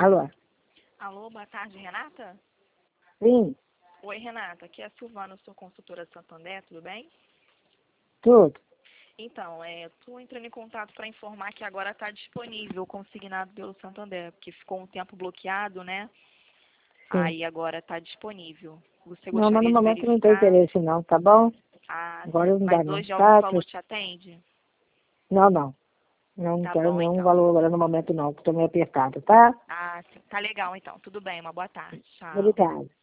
Alô? Alô, boa tarde, Renata? Sim, Oi, Renata, aqui é a Silvana, eu sou consultora Santander, tudo bem? tudo. Então, estou entrando em contato para informar que agora está disponível, consignado pelo Santander, porque ficou um tempo bloqueado, né? Sim. Aí agora está disponível. Você Não, mas no gostaria de momento não tem verificar? interesse não, tá bom? Ah, Agora não dá mas não, hoje algum tá? valor te atende? Não, não. Não Tá quero bom, nenhum então. valor agora no momento não, que estou meio apertado, tá? Ah, sim, tá legal, então. Tudo bem, uma boa tarde. Tchau. Obrigada.